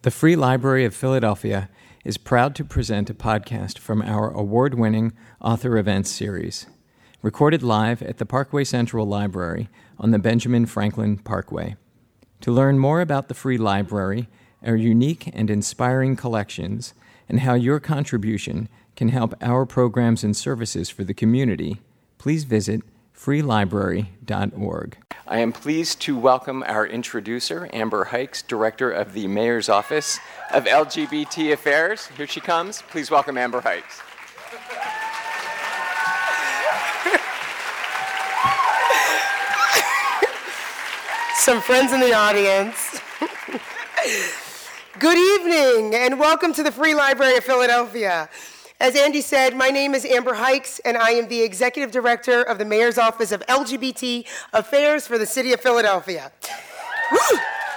The Free Library of Philadelphia is proud to present a podcast from our award-winning Author Events series, recorded live at the Parkway Central Library on the Benjamin Franklin Parkway. To learn more about the Free Library, our unique and inspiring collections, and how your contribution can help our programs and services for the community, please visit freelibrary.org. I am pleased to welcome our introducer, Amber Hikes, Director of the Mayor's Office of LGBT Affairs. Here she comes. Please welcome Amber Hikes. Some friends in the audience. Good evening, and welcome to the Free Library of Philadelphia. As Andy said, my name is Amber Hikes, and I am the Executive Director of the Mayor's Office of LGBT Affairs for the City of Philadelphia. Woo!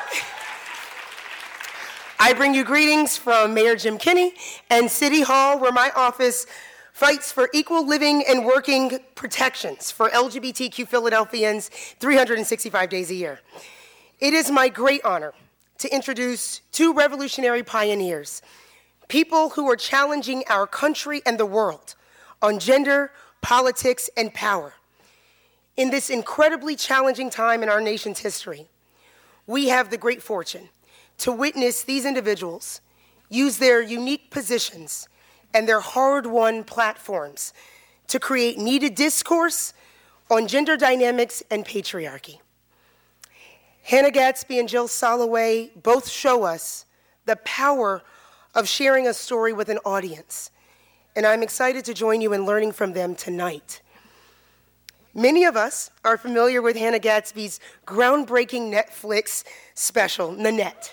I bring you greetings from Mayor Jim Kinney and City Hall, where my office fights for equal living and working protections for LGBTQ Philadelphians 365 days a year. It is my great honor to introduce two revolutionary pioneers, people who are challenging our country and the world on gender, politics, and power. In this incredibly challenging time in our nation's history, we have the great fortune to witness these individuals use their unique positions and their hard-won platforms to create needed discourse on gender dynamics and patriarchy. Hannah Gadsby and Jill Soloway both show us the power of sharing a story with an audience, and I'm excited to join you in learning from them tonight. Many of us are familiar with Hannah Gadsby's groundbreaking Netflix special, Nanette.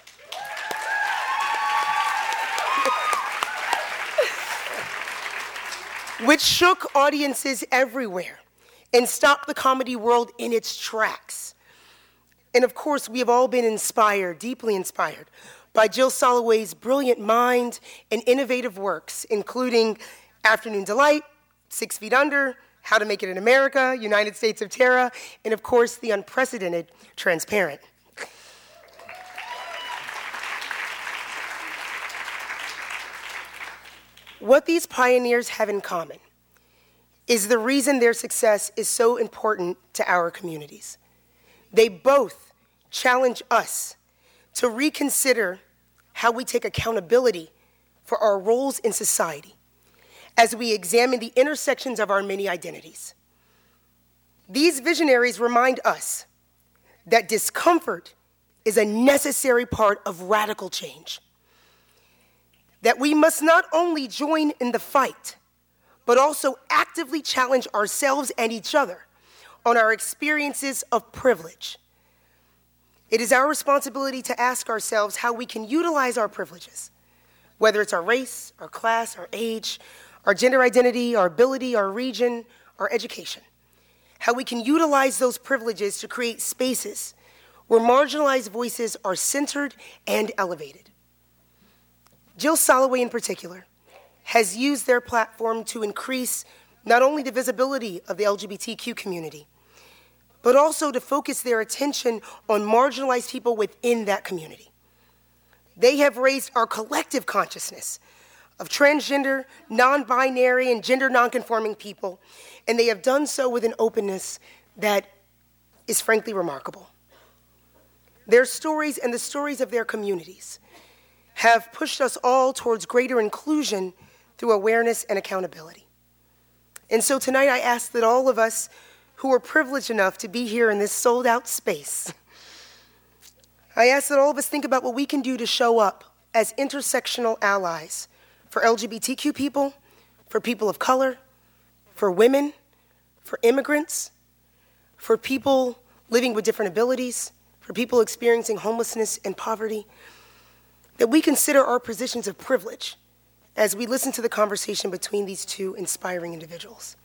Which shook audiences everywhere and stopped the comedy world in its tracks. And of course, we have all been inspired, deeply inspired, by Jill Soloway's brilliant mind and innovative works, including Afternoon Delight, 6 Feet Under, How to Make It in America, United States of Terra, and of course, the unprecedented Transparent. What these pioneers have in common is the reason their success is so important to our communities. They both challenge us to reconsider how we take accountability for our roles in society as we examine the intersections of our many identities. These visionaries remind us that discomfort is a necessary part of radical change, that we must not only join in the fight, but also actively challenge ourselves and each other on our experiences of privilege. It is our responsibility to ask ourselves how we can utilize our privileges, whether it's our race, our class, our age, our gender identity, our ability, our region, our education, how we can utilize those privileges to create spaces where marginalized voices are centered and elevated. Jill Soloway in particular has used their platform to increase not only the visibility of the LGBTQ community, but also to focus their attention on marginalized people within that community. They have raised our collective consciousness of transgender, non-binary, and gender non-conforming people, and they have done so with an openness that is frankly remarkable. Their stories and the stories of their communities have pushed us all towards greater inclusion through awareness and accountability. And so tonight I ask that all of us who are privileged enough to be here in this sold-out space, I ask that all of us think about what we can do to show up as intersectional allies for LGBTQ people, for people of color, for women, for immigrants, for people living with different abilities, for people experiencing homelessness and poverty, that we consider our positions of privilege as we listen to the conversation between these two inspiring individuals.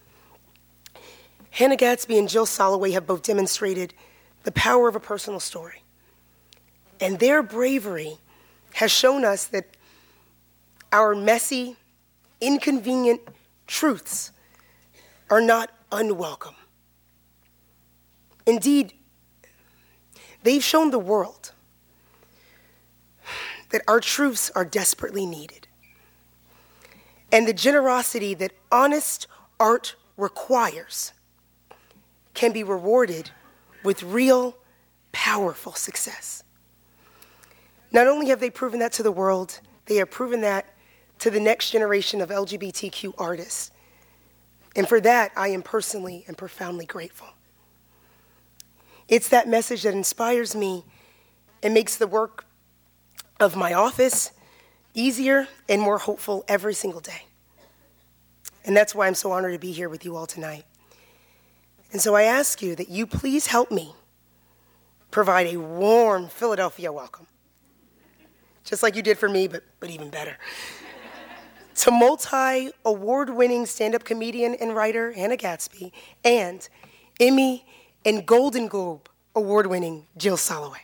Hannah Gadsby and Jill Soloway have both demonstrated the power of a personal story. And their bravery has shown us that our messy, inconvenient truths are not unwelcome. Indeed, they've shown the world that our troops are desperately needed. And the generosity that honest art requires can be rewarded with real, powerful success. Not only have they proven that to the world, they have proven that to the next generation of LGBTQ artists. And for that, I am personally and profoundly grateful. It's that message that inspires me and makes the work of my office easier and more hopeful every single day. And that's why I'm so honored to be here with you all tonight. And so I ask you that you please help me provide a warm Philadelphia welcome, just like you did for me, but even better, to multi-award-winning stand-up comedian and writer Hannah Gadsby and Emmy and Golden Globe award-winning Jill Soloway.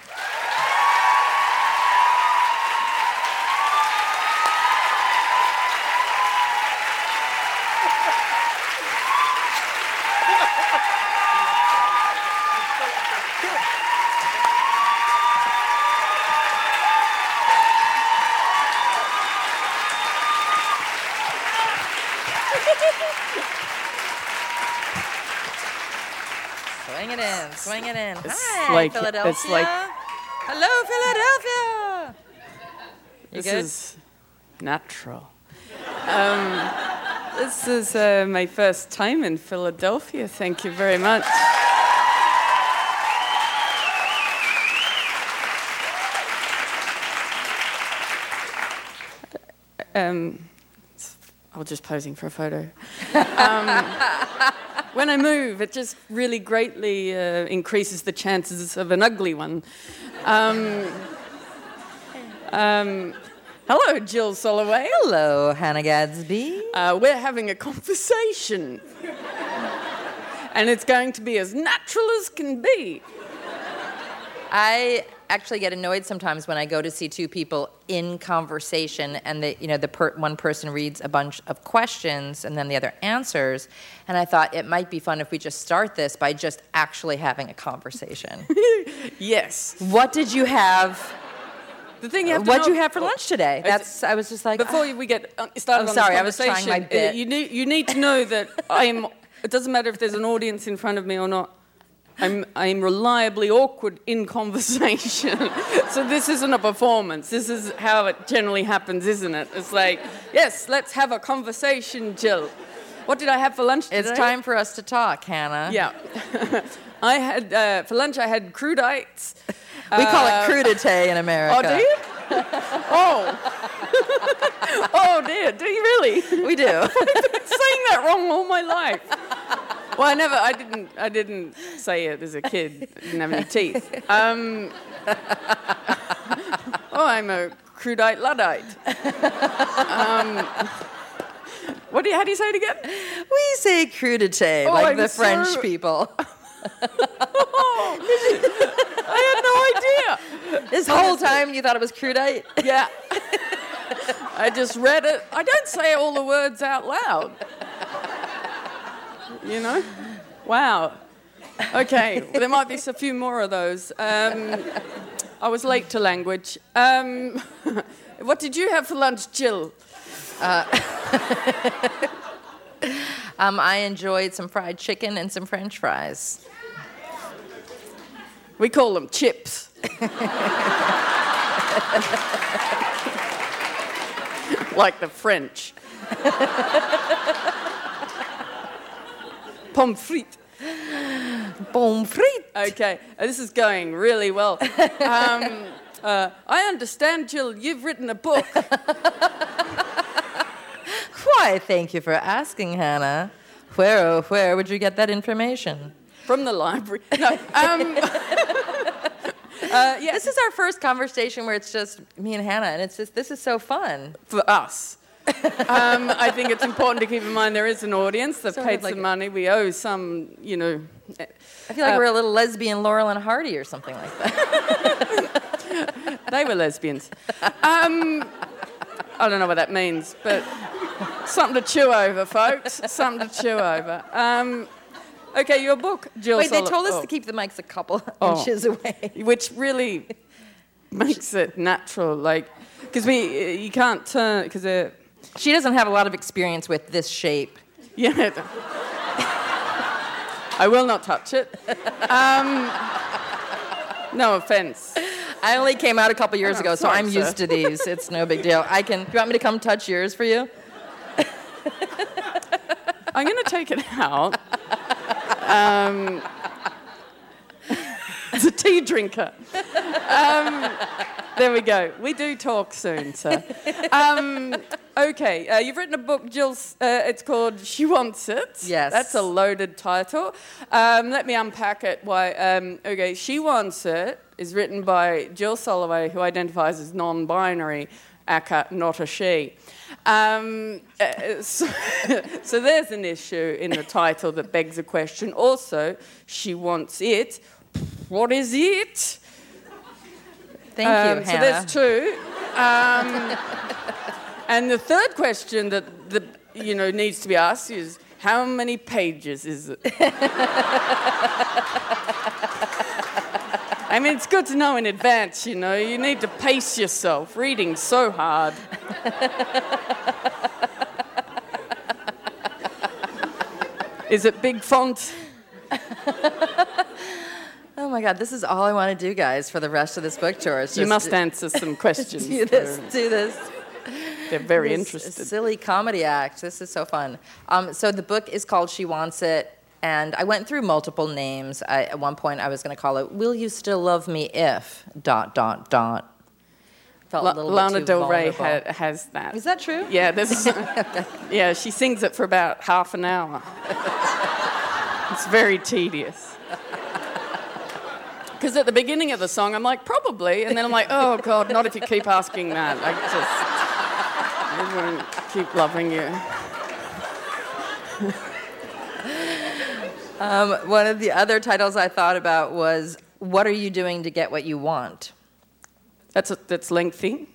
Swing it in. It's Hi, like, Philadelphia. it's like, hello, Philadelphia. You this good? is natural. This is my first time in Philadelphia. Thank you very much. I was just posing for a photo. When I move, it just really greatly increases the chances of an ugly one. Hello, Jill Soloway. Hello, Hannah Gadsby. We're having a conversation. And it's going to be as natural as can be. I actually get annoyed sometimes when I go to see two people in conversation and one person reads a bunch of questions and then the other answers. And I thought it might be fun if we just start this by just actually having a conversation. Yes. What did you have? The thing you have to What'd know- you have for lunch today? I was just like... Before we get started on sorry, this I was conversation, trying my bit. You need to know that it doesn't matter if there's an audience in front of me or not. I'm reliably awkward in conversation. So this isn't a performance. This is how it generally happens, isn't it? It's like, yes, let's have a conversation, Jill. What did I have for lunch today? It's time for us to talk, Hannah. Yeah. I had, for lunch, I had crudites. We call it crudité in America. Oh, do you? Oh. Oh, dear. Do you really? We do. I've been saying that wrong all my life. Well, I didn't say it as a kid. I didn't have any teeth. I'm a crudite Luddite. How do you say it again? We say crudité, like the French people. I had no idea. This whole time you thought it was crudite? Yeah. I just read it. I don't say all the words out loud. You know? Wow. Okay, well, there might be a few more of those. I was late to language. What did you have for lunch, Jill? I enjoyed some fried chicken and some French fries. We call them chips. Like the French. Pommes frites. Pommes frites. Okay, this is going really well. I understand, Jill, you've written a book. Why, thank you for asking, Hannah. Where would you get that information? From the library. No. Yes. This is our first conversation where it's just me and Hannah, and this is so fun. For us. I think it's important to keep in mind there is an audience. They've paid some money. We owe some, I feel like we're a little lesbian Laurel and Hardy or something like that. They were lesbians. I don't know what that means, but something to chew over, folks. Something to chew over. Okay, your book, Jill. Wait, they told us to keep the mics a couple inches away. Which really, makes it natural. Like, because you can't turn, because She doesn't have a lot of experience with this shape. yeah. I will not touch it. No offense. I only came out a couple years ago, so sorry, I'm sir. used to these. It's no big deal. Do you want me to come touch yours for you? I'm going to take it out. As a tea drinker. There we go. We do talk soon, sir. Okay, you've written a book, Jill. It's called She Wants It. Yes. That's a loaded title. Let me unpack it. Okay, She Wants It is written by Jill Soloway, who identifies as non-binary, aka not a she. So there's an issue in the title that begs a question. Also, she wants it. What is it? Thank you, Hannah. So there's two. And the third question that needs to be asked is, how many pages is it? I mean, it's good to know in advance, you need to pace yourself. Reading's so hard. Is it big font? Oh my God, this is all I want to do, guys, for the rest of this book tour. You must answer some questions. Do this. They're very This interested. silly comedy act. This is so fun. So the book is called She Wants It, and I went through multiple names. At one point, I was going to call it "Will You Still Love Me If?" Felt a little Lana bit too Del Rey vulnerable. has that. Is that true? Yeah, yeah, she sings it for about half an hour. It's very tedious. Because at the beginning of the song, I'm like, probably, and then I'm like, oh God, not if you keep asking that. I won't keep loving you. One of the other titles I thought about was "What Are You Doing to Get What You Want?" That's lengthy.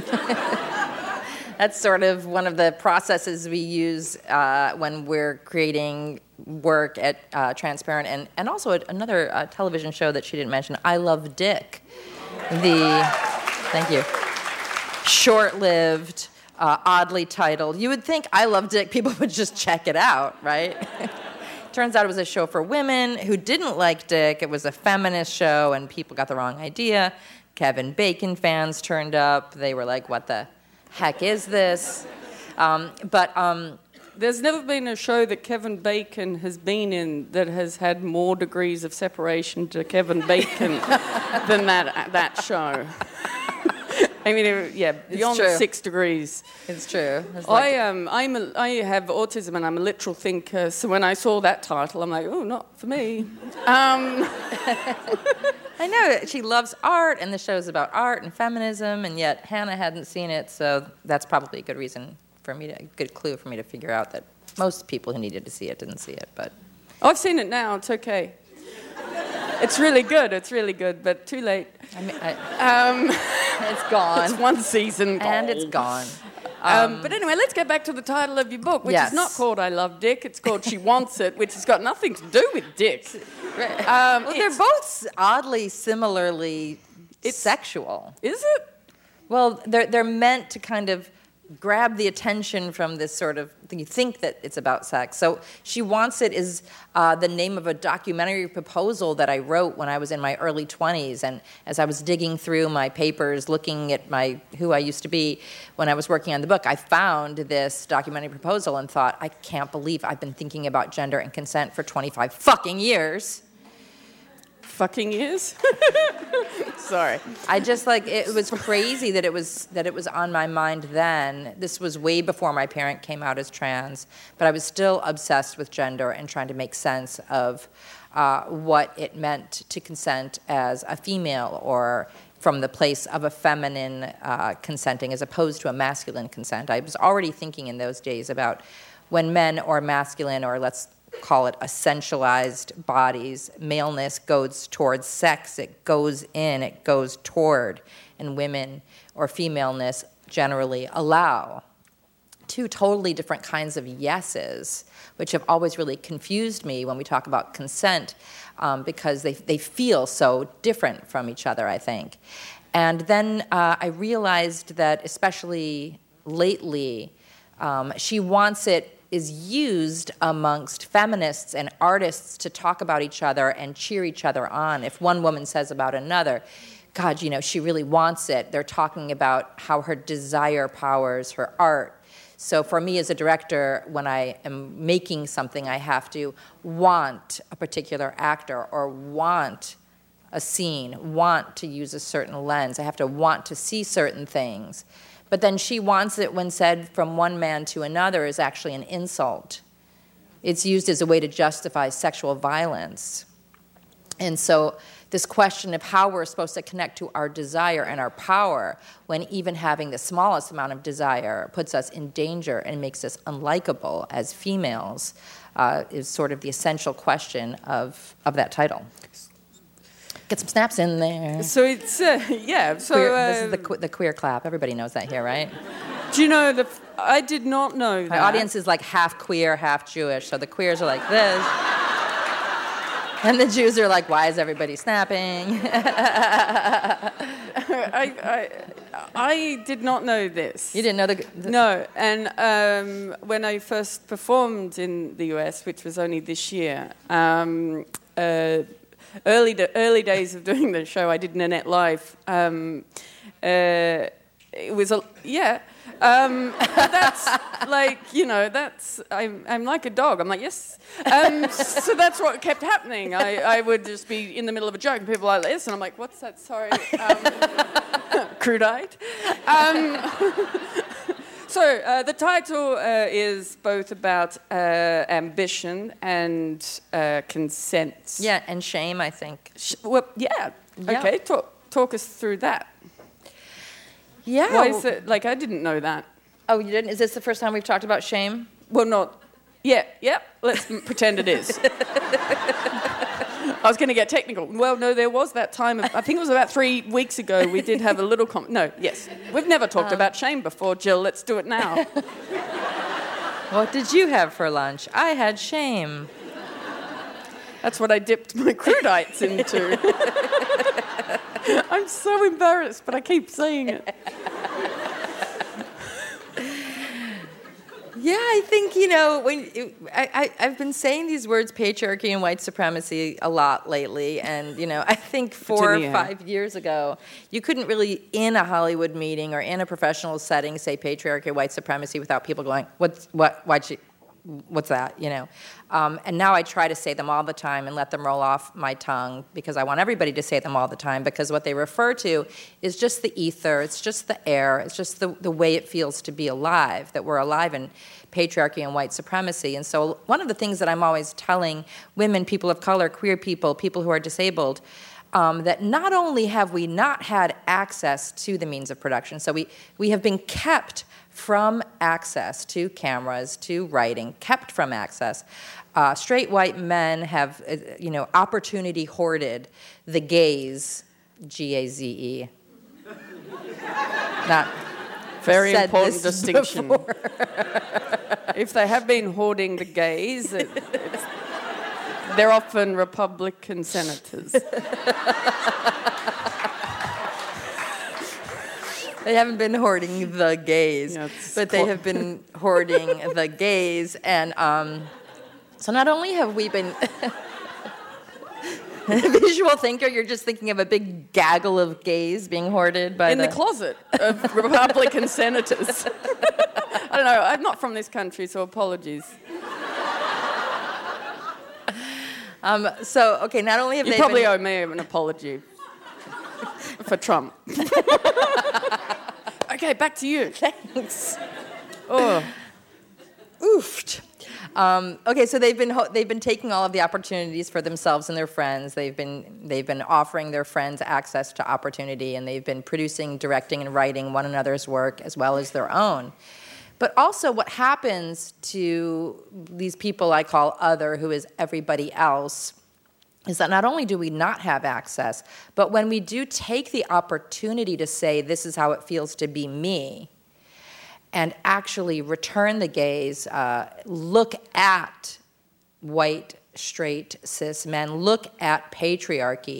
That's sort of one of the processes we use when we're creating work at Transparent, and also another television show that she didn't mention, I Love Dick. Thank you. Short-lived, oddly titled. You would think I Love Dick, people would just check it out, right? Turns out it was a show for women who didn't like Dick. It was a feminist show, and people got the wrong idea. Kevin Bacon fans turned up. They were like, what the heck is this? There's never been a show that Kevin Bacon has been in that has had more degrees of separation to Kevin Bacon than that show. I mean, beyond 6 degrees. It's true. It's I have autism and I'm a literal thinker, so when I saw that title, I'm like, oh, not for me. I know she loves art, and the show's about art and feminism, and yet Hannah hadn't seen it, so that's probably a good reason for me a good clue for me to figure out that most people who needed to see it didn't see it. But I've seen it now. It's okay. It's really good. But too late. it's gone. It's one season and it's gone. But anyway, let's get back to the title of your book, which is not called I Love Dick. It's called She Wants It, which has got nothing to do with Dick. Well, they're both oddly similarly sexual. Is it? Well, they're meant to kind of grab the attention from this sort of, you think that it's about sex. So She Wants It is the name of a documentary proposal that I wrote when I was in my early 20s. And as I was digging through my papers, looking at who I used to be when I was working on the book, I found this documentary proposal and thought, I can't believe I've been thinking about gender and consent for 25 fucking years. Fucking years? Sorry. I just it was crazy that it was on my mind then. This was way before my parent came out as trans, but I was still obsessed with gender and trying to make sense of what it meant to consent as a female, or from the place of a feminine consenting as opposed to a masculine consent. I was already thinking in those days about when men or masculine, or let's call it essentialized bodies, maleness goes towards sex, it goes toward, and women or femaleness generally allow. Two totally different kinds of yeses, which have always really confused me when we talk about consent, because they feel so different from each other, I think. And then I realized that, especially lately, she wants it is used amongst feminists and artists to talk about each other and cheer each other on. If one woman says about another, God, you know, she really wants it, they're talking about how her desire powers her art. So for me as a director, when I am making something, I have to want a particular actor or want a scene, want to use a certain lens. I have to want to see certain things. But then she wants it when said from one man to another is actually an insult. It's used as a way to justify sexual violence. And so this question of how we're supposed to connect to our desire and our power when even having the smallest amount of desire puts us in danger and makes us unlikable as females is sort of the essential question of that title. Get some snaps in there. So it's, yeah. So this is the queer clap. Everybody knows that here, right? Do you know, I did not know that. My audience is like half queer, half Jewish. So the queers are like this. And the Jews are like, why is everybody snapping? I did not know this. You didn't know No, and when I first performed in the US, which was only this year, early days of doing the show, I did Nanette Live. It was that's like, you know, that's I'm like a dog. I'm like, yes. So that's what kept happening. I would just be in the middle of a joke and people are like this, and I'm like, what's that? Sorry, crude-eyed. So the title is both about ambition and consent. Yeah, and shame, I think. Well, yeah. Okay, talk us through that. Yeah. Why is it, like, I didn't know that. Oh, you didn't? Is this the first time we've talked about shame? Well, not... Yeah, let's pretend it is. I was going to get technical. Well, no, there was that time, I think it was about 3 weeks ago, we did have a little... yes. We've never talked about shame before, Jill. Let's do it now. What did you have for lunch? I had shame. That's what I dipped my crudites into. I'm so embarrassed, but I keep saying it. Yeah, I think, you know, I've been saying these words, patriarchy and white supremacy, a lot lately. And, you know, I think 4 or 5 years ago, you couldn't really, in a Hollywood meeting or in a professional setting, say patriarchy, white supremacy without people going, what's that, you know? And now I try to say them all the time and let them roll off my tongue because I want everybody to say them all the time because what they refer to is just the ether, it's just the air, it's just the way it feels to be alive, that we're alive in patriarchy and white supremacy. And so one of the things that I'm always telling women, people of color, queer people, people who are disabled, that not only have we not had access to the means of production, so we have been kept from access to cameras, to writing, kept from access. Straight white men have, opportunity hoarded the gaze, G-A-Z-E. Not very said important this distinction. before. If they have been hoarding the gays, they're often Republican senators. They haven't been hoarding the gays, but they have been hoarding the gays. And so not only have we been... A visual thinker, you're just thinking of a big gaggle of gays being hoarded by in the closet of Republican senators. I don't know. I'm not from this country, so apologies. Not only have you they probably been... owe me an apology for Trump. Okay, back to you. Thanks. Oh. Oofed. So they've been taking all of the opportunities for themselves and their friends. They've been offering their friends access to opportunity, and they've been producing, directing, and writing one another's work as well as their own. But also, what happens to these people I call other, who is everybody else, is that not only do we not have access, but when we do take the opportunity to say, this is how it feels to be me, and actually return the gaze, look at white, straight, cis men, look at patriarchy,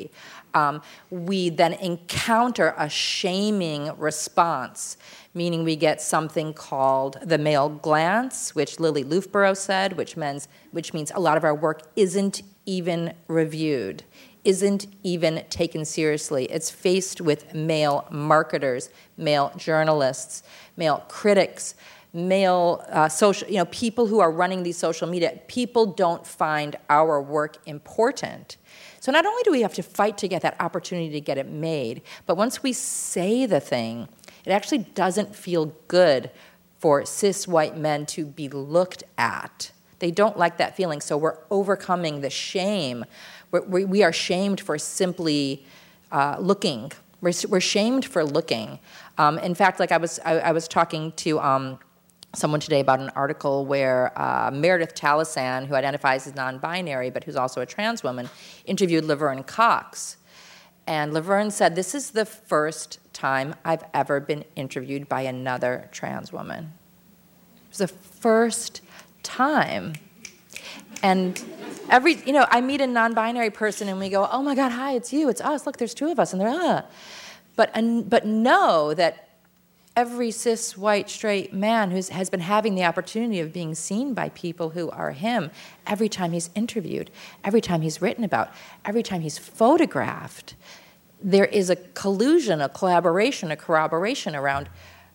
we then encounter a shaming response, meaning we get something called the male glance, which Lily Loughborough said, which means a lot of our work isn't even reviewed, isn't even taken seriously. It's faced with male marketers, male journalists, male critics, male social, people who are running these social media. People don't find our work important. So not only do we have to fight to get that opportunity to get it made, but once we say the thing, it actually doesn't feel good for cis white men to be looked at. They don't like that feeling, so we're overcoming the shame. We are shamed for simply looking. We're shamed for looking. In fact, like I was talking to someone today about an article where Meredith Talasan, who identifies as non-binary but who's also a trans woman, interviewed Laverne Cox. And Laverne said, "This is the first time I've ever been interviewed by another trans woman." It was the first time. And I meet a non-binary person and we go, "Oh my God, hi, it's you, it's us, look, there's two of us," and they're, But know that every cis, white, straight man who has been having the opportunity of being seen by people who are him, every time he's interviewed, every time he's written about, every time he's photographed, there is a collusion, a collaboration, a corroboration around,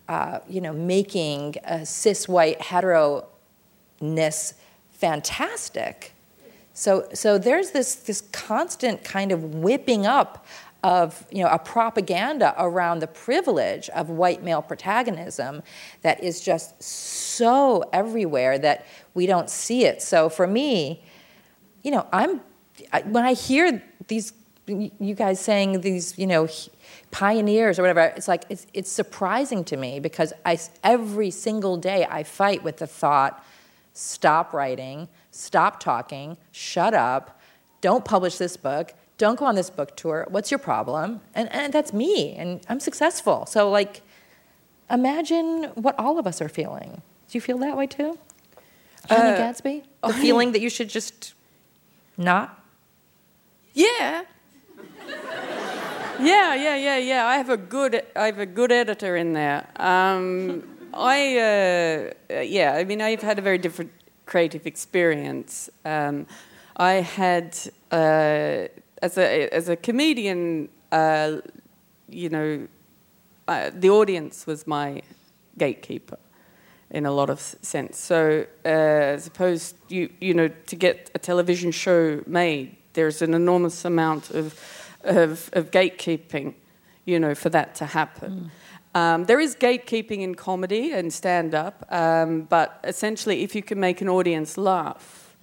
making a cis, white, hetero-ness fantastic. So there's this constant kind of whipping up of a propaganda around the privilege of white male protagonism that is just so everywhere that we don't see it. So for me, when I hear these you guys saying these pioneers or whatever, it's like it's surprising to me because every single day I fight with the thought, stop writing, stop talking, shut up, don't publish this book. Don't go on this book tour. What's your problem? And that's me, and I'm successful. So, imagine what all of us are feeling. Do you feel that way too? Honey Gadsby? The feeling that you should just not? Yeah. Yeah. I have a good editor in there. I've had a very different creative experience. I had. As a comedian, the audience was my gatekeeper in a lot of sense. So as opposed, to get a television show made, there's an enormous amount of gatekeeping, for that to happen. There is gatekeeping in comedy and stand-up, but essentially, if you can make an audience laugh,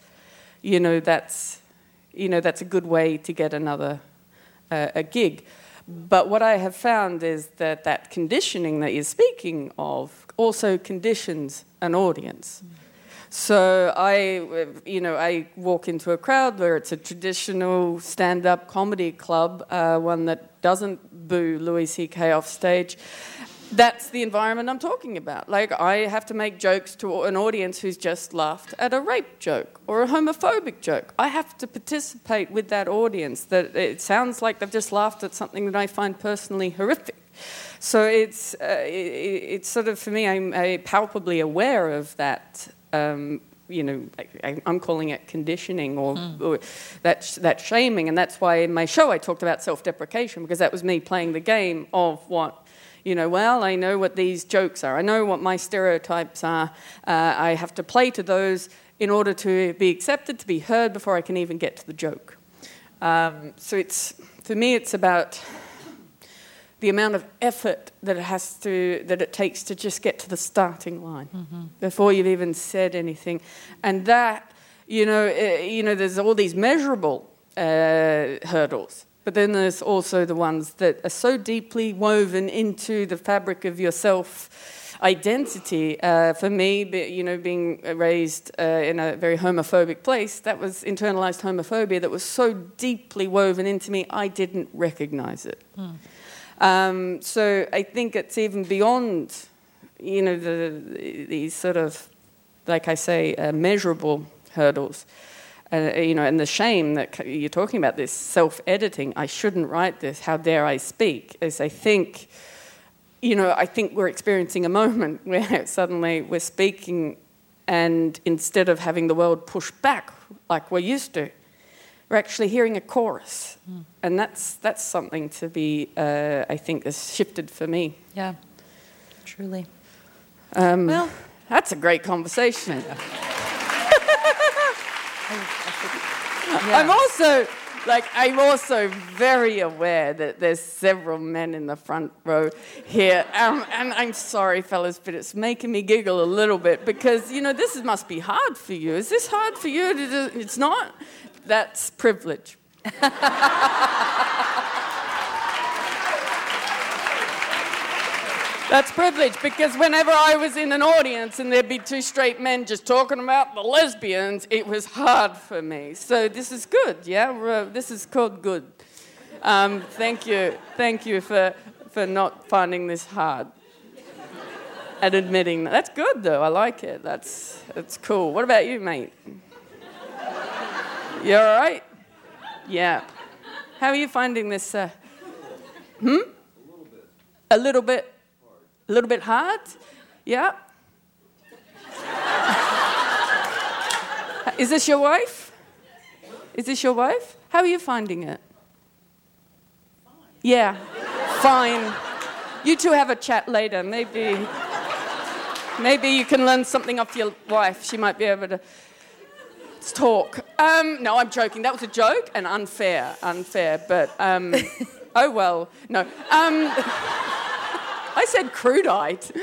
that's a good way to get another a gig. But what I have found is that conditioning that you're speaking of also conditions an audience. So I walk into a crowd where it's a traditional stand-up comedy club, one that doesn't boo Louis C.K. off stage. That's the environment I'm talking about. I have to make jokes to an audience who's just laughed at a rape joke or a homophobic joke. I have to participate with that audience. That it sounds like they've just laughed at something that I find personally horrific. So it's sort of, for me, I'm palpably aware of that. I'm calling it conditioning or that shaming, and that's why in my show I talked about self-deprecation, because that was me playing the game of what. I know what these jokes are. I know what my stereotypes are. I have to play to those in order to be accepted, to be heard before I can even get to the joke. So for me, it's about the amount of effort that it takes to just get to the starting line before you've even said anything, and that there's all these measurable hurdles. But then there's also the ones that are so deeply woven into the fabric of your self-identity. For me, being raised in a very homophobic place, that was internalized homophobia that was so deeply woven into me, I didn't recognize it. So I think it's even beyond, these sort of, like I say, measurable hurdles. and the shame that you're talking about, this self-editing. I shouldn't write this. How dare I speak? As I think we're experiencing a moment where suddenly we're speaking, and instead of having the world push back like we're used to, we're actually hearing a chorus. And that's something to be, I think, has shifted for me. Yeah, truly. Well, that's a great conversation. I'm also very aware that there's several men in the front row here, and I'm sorry, fellas, but it's making me giggle a little bit because this must be hard for you. Is this hard for you? It's not. That's privilege. That's privilege, because whenever I was in an audience and there'd be two straight men just talking about the lesbians, it was hard for me. So this is good, yeah? This is called good. Thank you for not finding this hard and admitting that. That's good, though. I like it. That's cool. What about you, mate? You all right? Yeah. How are you finding this? A little bit. A little bit hard? Yeah? Is this your wife? Is this your wife? How are you finding it? Fine. Yeah, fine. You two have a chat later. Maybe you can learn something off your wife. She might be able to talk. No, I'm joking. That was a joke and unfair, but oh well, no. I said crudeite.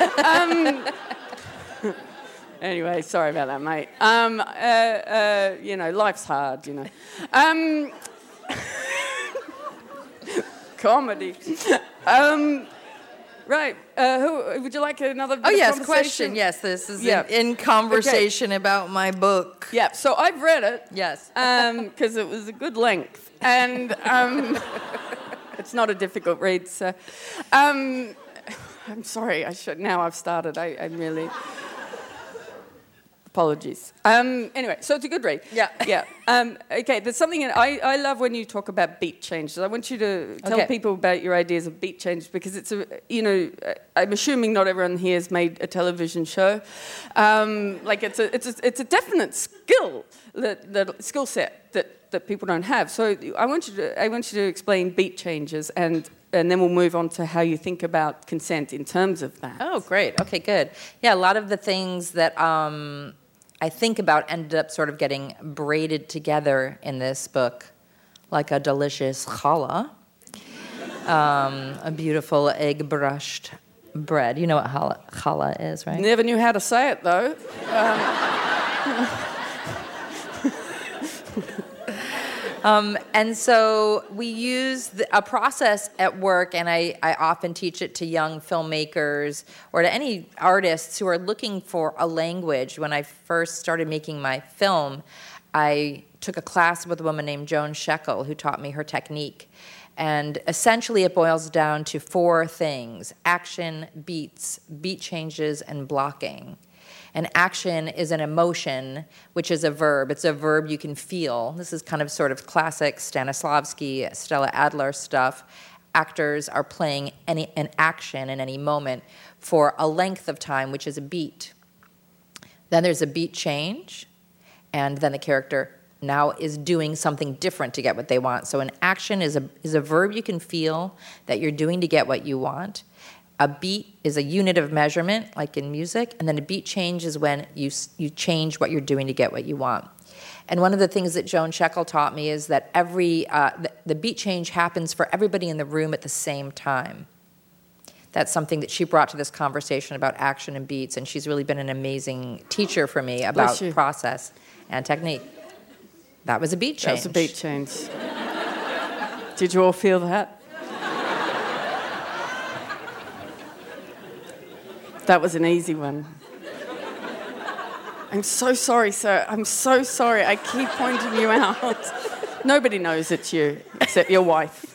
Anyway, sorry about that, mate. Life's hard, Comedy. Right. Who would you like another? Oh yes, question. Yes, this is in conversation about my book. Yeah. So I've read it. Yes. Because it was a good length, and it's not a difficult read. So, I'm sorry. Now I've started. I'm really. Apologies. Anyway, so it's a good read. Yeah. Yeah. Okay, there's something I love when you talk about beat changes. I want you to tell people about your ideas of beat changes, because it's I'm assuming not everyone here has made a television show. It's a definite skill skill set that people don't have. So I want you to explain beat changes, and then we'll move on to how you think about consent in terms of that. Oh, great. Okay, good. Yeah, a lot of the things that I think about ended up sort of getting braided together in this book, like a delicious challah, a beautiful egg-brushed bread. You know what challah is, right? Never knew how to say it, though. And so we use a process at work, and I often teach it to young filmmakers or to any artists who are looking for a language. When I first started making my film, I took a class with a woman named Joan Shekel, who taught me her technique. And essentially it boils down to 4 things: action, beats, beat changes, and blocking. And action is an emotion, which is a verb. It's a verb you can feel. This is kind of sort of classic Stanislavski, Stella Adler stuff. Actors are playing an action in any moment for a length of time, which is a beat. Then there's a beat change, and then the character now is doing something different to get what they want. So an action is a verb you can feel that you're doing to get what you want. A beat is a unit of measurement, like in music, and then a beat change is when you change what you're doing to get what you want. And one of the things that Joan Shekel taught me is that the beat change happens for everybody in the room at the same time. That's something that she brought to this conversation about action and beats, and she's really been an amazing teacher for me about process and technique. That was a beat change. That was a beat change. Did you all feel that? That was an easy one. I'm so sorry, sir. I'm so sorry. I keep pointing you out. Nobody knows it's you, except your wife.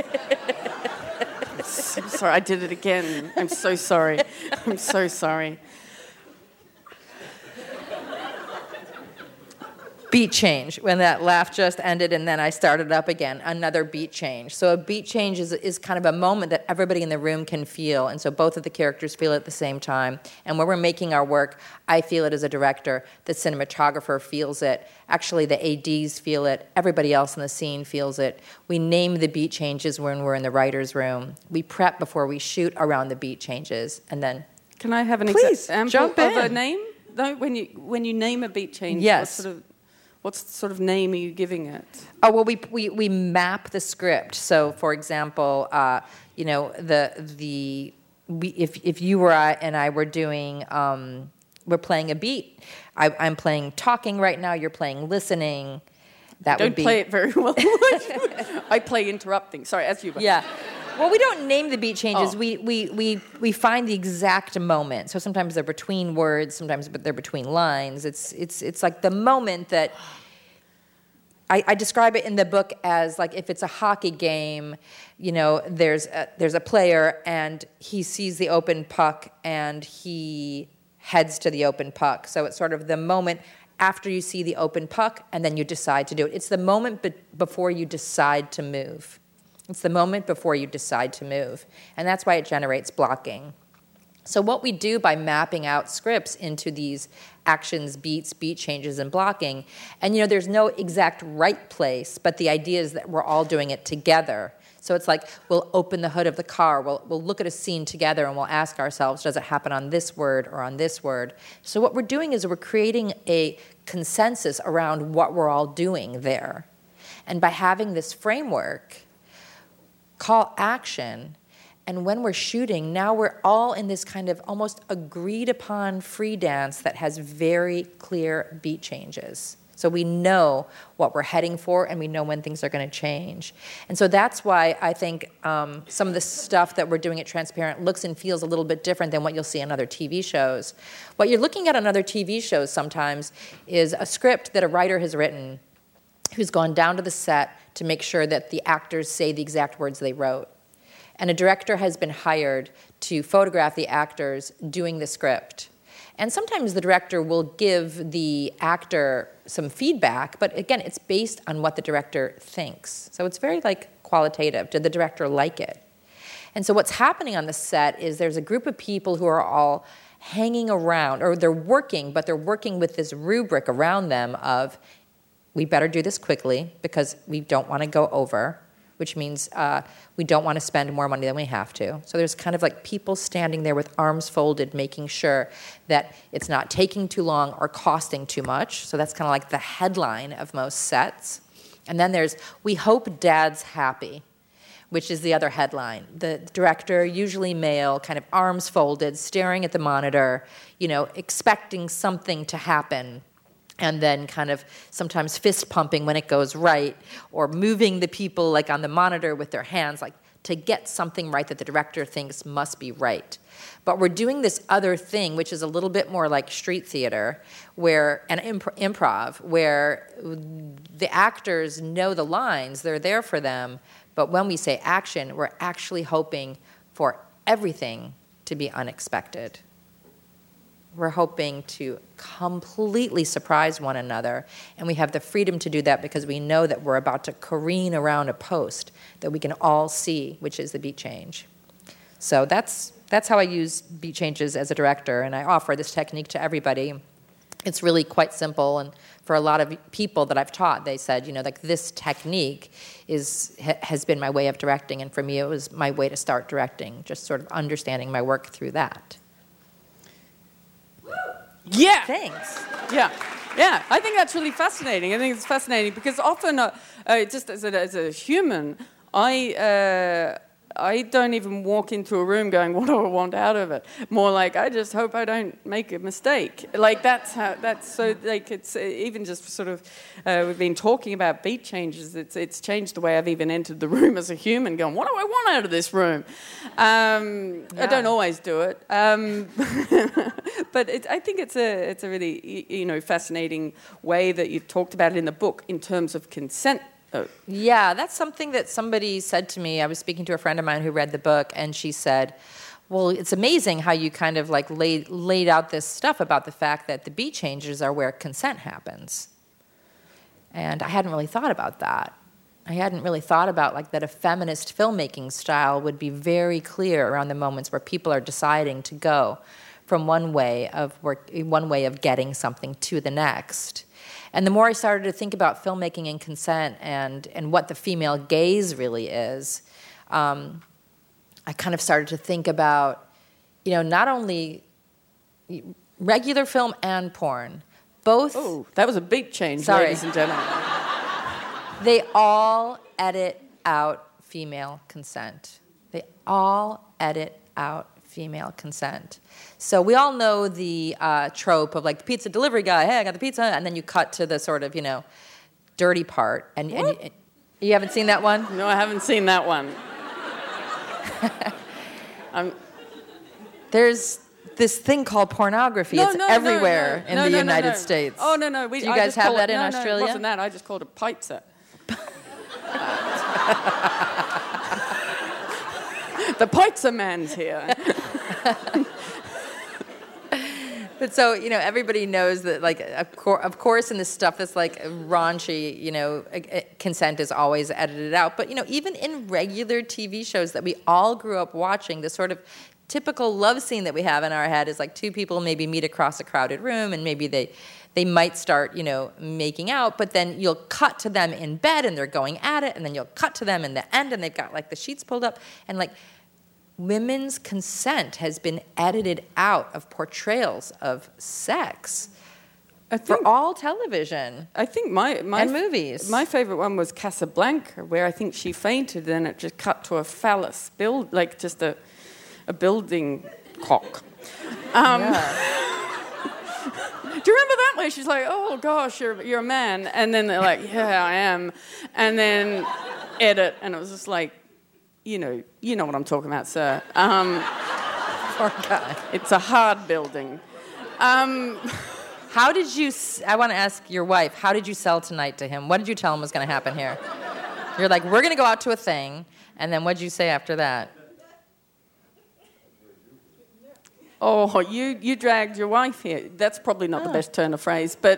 I'm so sorry. I did it again. I'm so sorry. I'm so sorry. beat change, when that laugh just ended and then I started up again, another beat change. So a beat change is kind of a moment that everybody in the room can feel, and so both of the characters feel it at the same time. And when we're making our work, I feel it as a director, the cinematographer feels it, actually the ADs feel it, everybody else in the scene feels it. We name the beat changes when we're in the writer's room. We prep before we shoot around the beat changes, and then... Can I have an example jump of a in. name? No, when you name a beat change, Yes. what sort of name are you giving it? Oh, well, we map the script. So, for example, if you were and I were doing, we're playing a beat. I'm playing talking right now. You're playing listening. That Don't would be. play it very well. I play interrupting. Sorry, as you. Yeah. Well, we don't name the beat changes. Oh. We find the exact moment. So sometimes they're between words, sometimes they're between lines. It's like the moment that I describe it in the book as like if it's a hockey game, there's a player and he sees the open puck and he heads to the open puck. So it's sort of the moment after you see the open puck and then you decide to do it. It's the moment before you decide to move. It's the moment before you decide to move. And that's why it generates blocking. So what we do by mapping out scripts into these actions, beats, beat changes, and blocking, and there's no exact right place, but the idea is that we're all doing it together. So it's like we'll open the hood of the car, we'll look at a scene together, and we'll ask ourselves, does it happen on this word or on this word? So what we're doing is we're creating a consensus around what we're all doing there. And by having this framework, call action, and when we're shooting, now we're all in this kind of almost agreed upon free dance that has very clear beat changes. So we know what we're heading for, and we know when things are going to change. And so that's why I think some of the stuff that we're doing at Transparent looks and feels a little bit different than what you'll see on other TV shows. What you're looking at on other TV shows sometimes is a script that a writer has written who's gone down to the set to make sure that the actors say the exact words they wrote. And a director has been hired to photograph the actors doing the script. And sometimes the director will give the actor some feedback, but again, it's based on what the director thinks. So it's very qualitative. Did the director like it? And so what's happening on the set is there's a group of people who are all hanging around, or they're working, but they're working with this rubric around them of, we better do this quickly because we don't want to go over, which means we don't want to spend more money than we have to. So there's kind of people standing there with arms folded, making sure that it's not taking too long or costing too much. So that's kind of the headline of most sets. And then there's, we hope Dad's happy, which is the other headline. The director, usually male, kind of arms folded, staring at the monitor, expecting something to happen. And then kind of sometimes fist pumping when it goes right, or moving the people on the monitor with their hands, to get something right that the director thinks must be right. But we're doing this other thing, which is a little bit more like street theater, and improv, where the actors know the lines, they're there for them, but when we say action, we're actually hoping for everything to be unexpected. We're hoping to completely surprise one another, and we have the freedom to do that because we know that we're about to careen around a post that we can all see, which is the beat change. So that's how I use beat changes as a director, and I offer this technique to everybody. It's really quite simple, and for a lot of people that I've taught, they said, this technique has been my way of directing, and for me it was my way to start directing, just sort of understanding my work through that. Yeah. Thanks. Yeah. I think that's really fascinating. I think it's fascinating because often, just as a human, I don't even walk into a room going, what do I want out of it? More I just hope I don't make a mistake. It's even just sort of, we've been talking about beat changes. It's changed the way I've even entered the room as a human going, what do I want out of this room? I don't always do it. But I think it's a really, fascinating way that you've talked about it in the book in terms of consent. Yeah, that's something that somebody said to me. I was speaking to a friend of mine who read the book, and she said, well, it's amazing how you kind of laid out this stuff about the fact that the beat changes are where consent happens. And I hadn't really thought about that. I hadn't really thought about like that a feminist filmmaking style would be very clear around the moments where people are deciding to go from one way of getting something to the next. And the more I started to think about filmmaking and consent and what the female gaze really is, I kind of started to think about, not only regular film and porn, both. Oh, that was a big change, Sorry. ladies and gentlemen. They all edit out female consent. They all edit out female consent. So we all know the trope of like the pizza delivery guy, hey, I got the pizza, and then you cut to the sort of, dirty part. And you haven't seen that one? No, I haven't seen that one. There's this thing called pornography. It's everywhere in the United States. Oh, no. Do you guys have that in Australia? No, it wasn't that. I just called it pizza. The pizza man's here. But so, everybody knows that, like, of course, in this stuff that's, like, raunchy, consent is always edited out. But, even in regular TV shows that we all grew up watching, the sort of typical love scene that we have in our head is, like, two people maybe meet across a crowded room, and maybe they might start, making out, but then you'll cut to them in bed, and they're going at it, and then you'll cut to them in the end, and they've got, like, the sheets pulled up, and, like, women's consent has been edited out of portrayals of sex for all television. I think my and movies. My favorite one was Casablanca, where I think she fainted and it just cut to a phallus like just a building cock. Do you remember that? Where she's like, "Oh gosh, you're a man," and then they're like, "Yeah, I am," and then edit, and it was just like. You know what I'm talking about, sir. Poor guy. It's a hard building. How did you? I want to ask your wife. How did you sell tonight to him? What did you tell him was going to happen here? You're like, we're going to go out to a thing, and then what did you say after that? Oh, you dragged your wife here. That's probably not the best turn of phrase, but.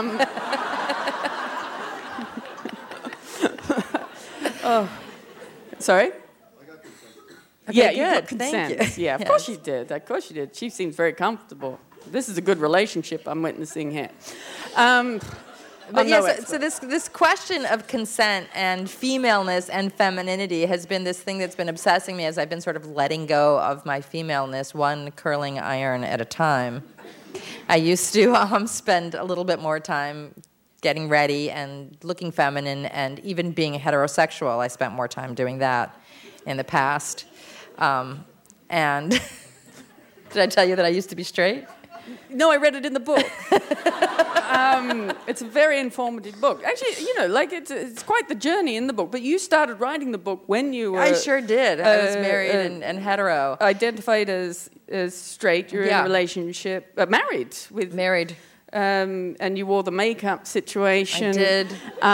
Oh, sorry. Okay, yeah, good. you got consent. Thank you. Yeah, of course you did. Of course you did. She seems very comfortable. This is a good relationship I'm witnessing here. But yes, so this question of consent and femaleness and femininity has been this thing that's been obsessing me as I've been sort of letting go of my femaleness, one curling iron at a time. I used to spend a little bit more time getting ready and looking feminine, and even being heterosexual, I spent more time doing that in the past. And did I tell you that I used to be straight? No, I read it in the book. It's a very informative book. Actually, it's quite the journey in the book. But you started writing the book when you were... I sure did. I was married and hetero. Identified as straight. You're in a relationship... married. Married. And you wore the makeup situation. I did.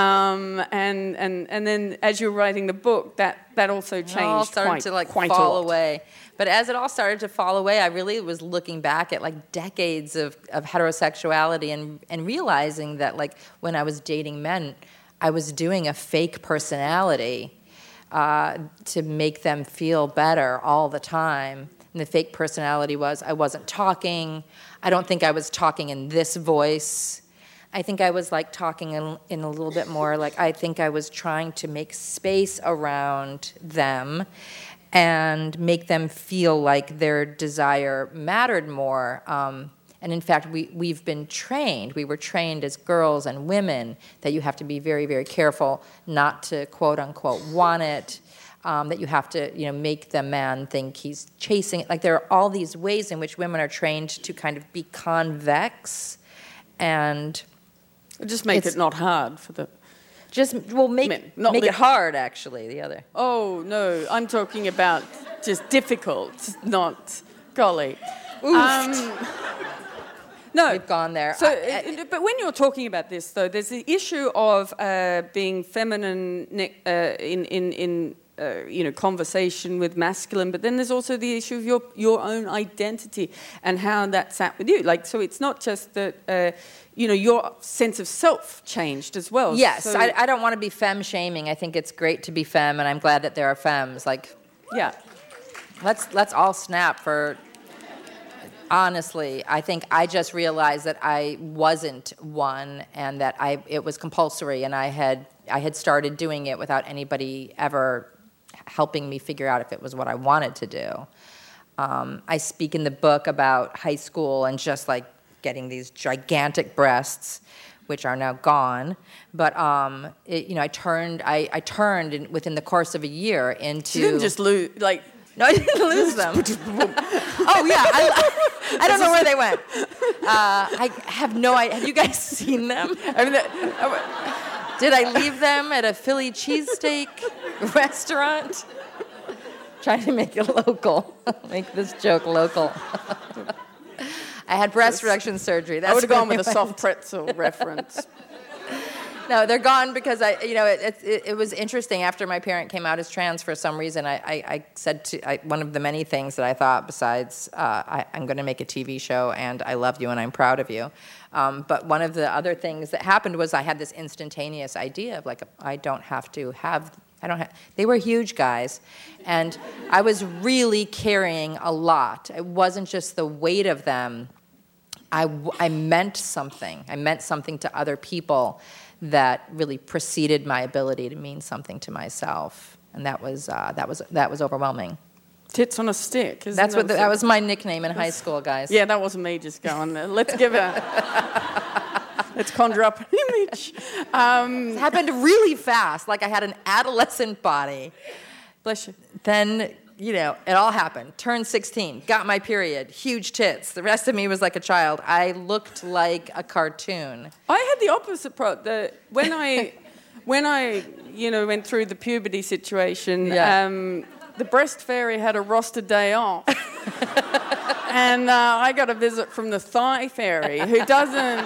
And then as you were writing the book, that also changed. It all started to fall away. But as it all started to fall away, I really was looking back at like decades of heterosexuality and realizing that like when I was dating men, I was doing a fake personality to make them feel better all the time. And the fake personality was I wasn't talking. I don't think I was talking in this voice. I think I was like talking in a little bit more like I think I was trying to make space around them and make them feel like their desire mattered more. And in fact, we've been trained. We were trained as girls and women that you have to be very, very careful not to quote unquote want it. That you have to, make the man think he's chasing it. Like there are all these ways in which women are trained to kind of be convex, and just make it not hard for the. Make it hard. Actually, the other. Oh no, I'm talking about just difficult, not golly. No, we've gone there. So, but when you're talking about this, though, there's the issue of being feminine in conversation with masculine, but then there's also the issue of your own identity and how that sat with you. Like, so it's not just that, your sense of self changed as well. Yes, so, I don't want to be femme-shaming. I think it's great to be femme, and I'm glad that there are femmes. Like, yeah. Let's all snap for... Honestly, I think I just realized that I wasn't one, and that it was compulsory, and I had started doing it without anybody ever helping me figure out if it was what I wanted to do. I speak in the book about high school and just like getting these gigantic breasts, which are now gone. But I turned within the course of a year into. You didn't just lose like. No, I didn't lose them. Oh yeah, I don't know where they went. I have no idea. Have you guys seen them? Did I leave them at a Philly cheesesteak restaurant? Trying to make it local. Make this joke local. I had breast reduction surgery. That's I would have gone with a went. soft pretzel reference. No, they're gone because it was interesting. After my parent came out as trans, for some reason, I said one of the many things that I thought besides I'm going to make a TV show and I love you and I'm proud of you. But one of the other things that happened was I had this instantaneous idea of like they were huge guys, and I was really carrying a lot. It wasn't just the weight of them. I meant something. I meant something to other people that really preceded my ability to mean something to myself, and that was overwhelming. Tits on a stick. That was my nickname in high school, guys. Yeah, that wasn't me just going. Let's conjure up an image. It happened really fast. Like I had an adolescent body. Bless you. Then. It all happened. Turned 16, got my period, huge tits. The rest of me was like a child. I looked like a cartoon. I had the opposite when I went through the puberty situation, the breast fairy had a roster day off. And I got a visit from the thigh fairy who doesn't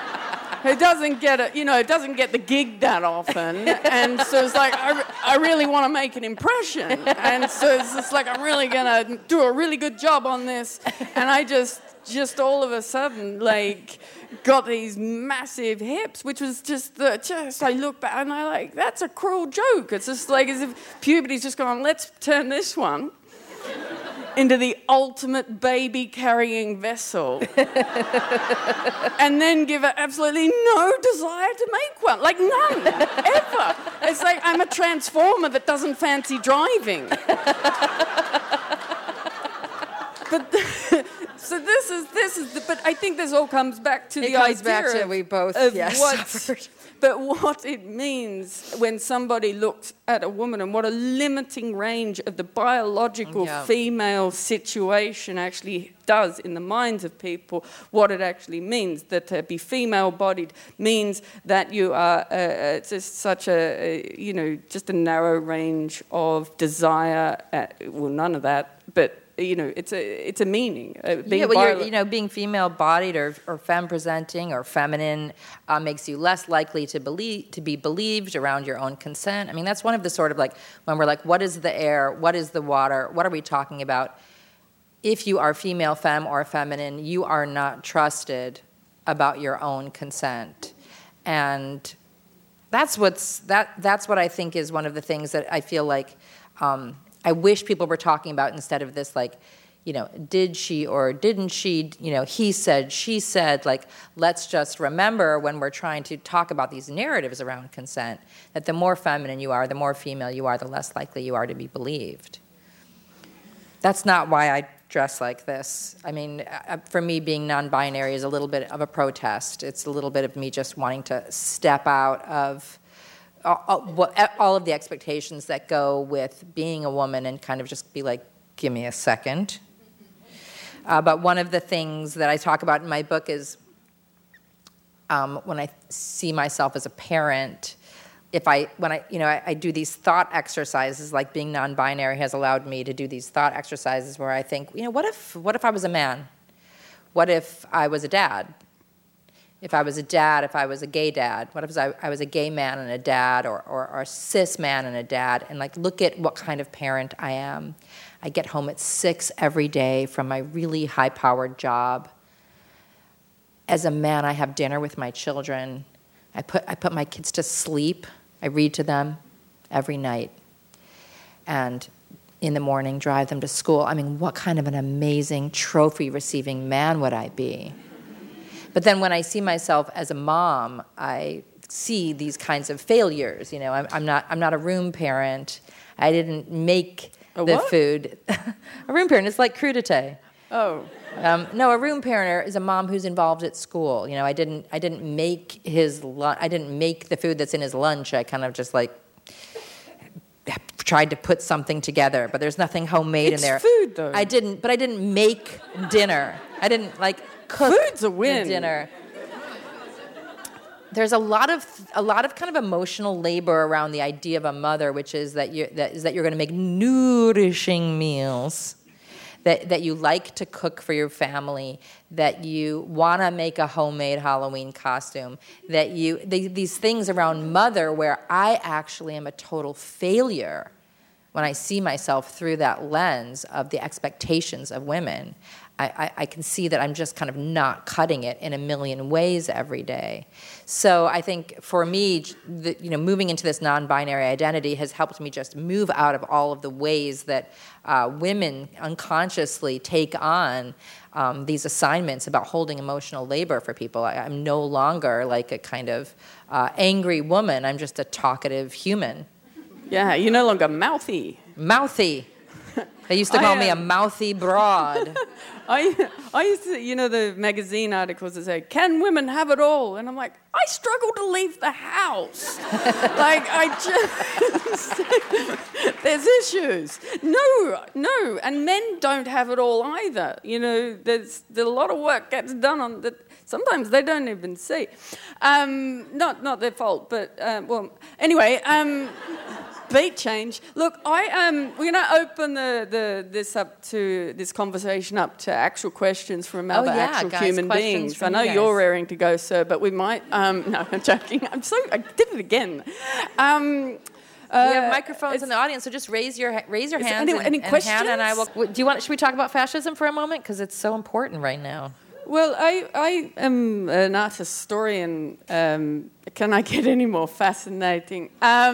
get the gig that often, and so it's like I really want to make an impression, and so it's just like I'm really gonna do a really good job on this, and I just all of a sudden like got these massive hips, which was just I look back and I like that's a cruel joke. It's just like as if puberty's just gone. Let's turn this one into the ultimate baby-carrying vessel, and then give her absolutely no desire to make one, like none, ever. It's like I'm a transformer that doesn't fancy driving. But so this is. But I think this all comes back to the idea of, we both suffered. But what it means when somebody looks at a woman and what a limiting range of the biological female situation actually does in the minds of people, what it actually means. That to be female-bodied means that you are just such just a narrow range of desire. None of that, but it's a meaning. Being female-bodied or femme-presenting or feminine makes you less likely to be believed around your own consent. I mean, that's one of the sort of like when we're like, what is the air? What is the water? What are we talking about? If you are female, femme, or feminine, you are not trusted about your own consent, and that's what I think is one of the things that I feel like. I wish people were talking about instead of this, like, did she or didn't she, he said, she said, like, let's just remember when we're trying to talk about these narratives around consent, that the more feminine you are, the more female you are, the less likely you are to be believed. That's not why I dress like this. I mean, for me, being non-binary is a little bit of a protest. It's a little bit of me just wanting to step out of all of the expectations that go with being a woman and kind of just be like, give me a second. But one of the things that I talk about in my book is when I see myself as a parent, when I do these thought exercises, like being non-binary has allowed me to do these thought exercises where I think, what if I was a man? What if I was a dad? if I was a dad, if I was a gay dad, what if I was a gay man and a dad, or a cis man and a dad, and like look at what kind of parent I am. I get home at 6 every day from my really high-powered job. As a man, I have dinner with my children. I put my kids to sleep. I read to them every night. And in the morning, drive them to school. I mean, what kind of an amazing trophy-receiving man would I be? But then when I see myself as a mom, I see these kinds of failures. You know, I'm not a room parent. I didn't make the food. A room parent is like crudité. Oh. No, a room parent is a mom who's involved at school. You know, I didn't make I didn't make the food that's in his lunch. I kind of just like tried to put something together, but there's nothing homemade in there. It's food, though. I didn't make dinner. I didn't like cook Food's a win. the dinner. There's a lot of kind of emotional labor around the idea of a mother, which is that you're going to make nourishing meals, that you like to cook for your family, that you want to make a homemade Halloween costume, that these things around mother where I actually am a total failure when I see myself through that lens of the expectations of women. I can see that I'm just kind of not cutting it in a million ways every day. So I think for me, moving into this non-binary identity has helped me just move out of all of the ways that women unconsciously take on these assignments about holding emotional labor for people. I'm no longer like a kind of angry woman. I'm just a talkative human. Yeah, you're no longer mouthy. Mouthy. They used to call me a mouthy broad. I used to, the magazine articles that say, "Can women have it all?" And I'm like, I struggle to leave the house. There's issues. No, and men don't have it all either. There's a lot of work gets done on that. Sometimes they don't even see. Not their fault, but anyway. Beat change. Look, we're going to open this conversation up to actual questions from other actual guys, human beings. I know you're raring to go, sir, but we might. No, I'm joking. I did it again. We have microphones in the audience, so just raise your hands. Any questions? Hannah and I will. Should we talk about fascism for a moment, because it's so important right now? Well, I am an art historian. Can I get any more fascinating?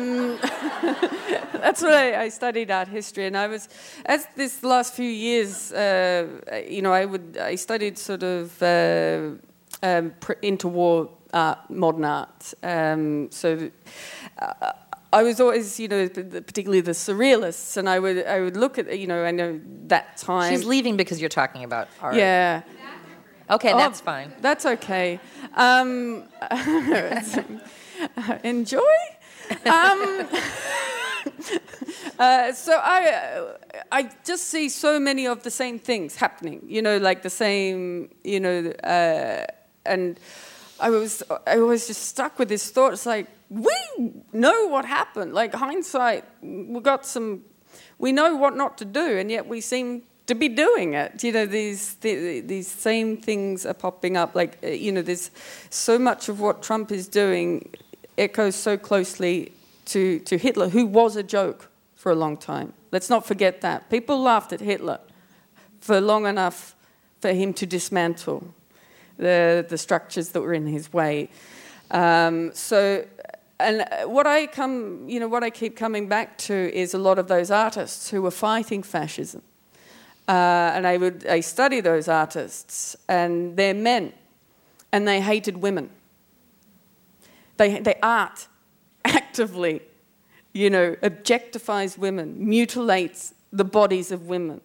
That's what I studied art history, and I was, as this last few years, I studied sort of interwar modern art. I was always, particularly the surrealists, and I would look at, I know that time. She's leaving because you're talking about art. Yeah. Okay, that's fine. That's okay. Enjoy. So I just see so many of the same things happening. Like the same. And I was just stuck with this thought. It's like, we know what happened. Like hindsight, we know what not to do, and yet we seem to be doing it. These same things are popping up. Like, there's so much of what Trump is doing echoes so closely to Hitler, who was a joke for a long time. Let's not forget that. People laughed at Hitler for long enough for him to dismantle the structures that were in his way. And what I keep coming back to is a lot of those artists who were fighting fascism. And I study those artists, and they're men, and they hated women. They art actively, objectifies women, mutilates the bodies of women,